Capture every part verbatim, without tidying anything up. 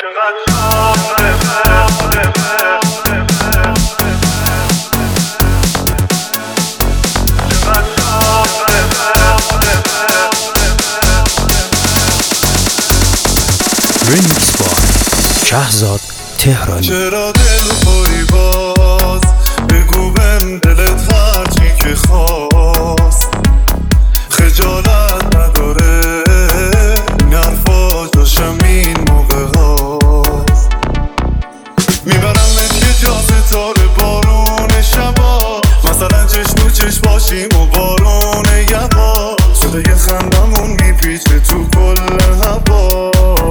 ریمیکس بای شهزاد تهرانی. چرا دل خوری باز بگو بهم دلت هرچی که خواست، خجالت نداره این حرفا جاشم این موقع هاست. میبرمت یه جا ستاره بارون شبا، مثلا چشم و چشم باشیم و بارون یبا، صدای خندمون میپیچه تو کل هوا.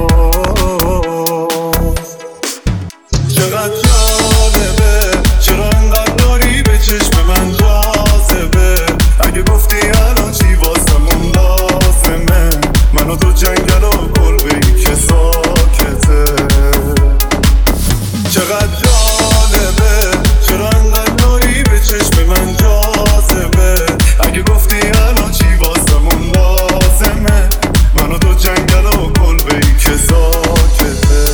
چقدر جالبه چرا انقدر داری به چشم من جاذبه، اگه گفتی الان چی واسمون لازمه، من و تو جنگل و کلبه‌ای که ساکته. چقدر جالبه چرا انقدر داری به چشم من جاذبه، اگه گفتی الان چی واسمون لازمه، من و تو جنگل و کلبه‌ای که ساکته.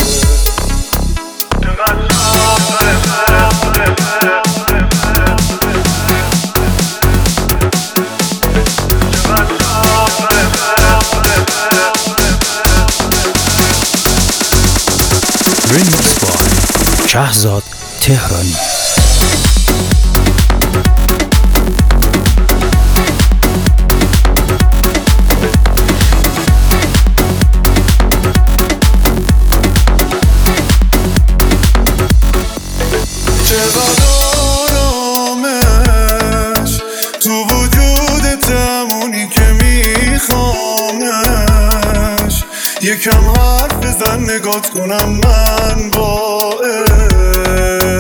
ریمیکس بای شهزاد تهرانی. چقدر آرامش تو وجودت، همونی که میخوامش. یکم حرف بزن نگات کنم من با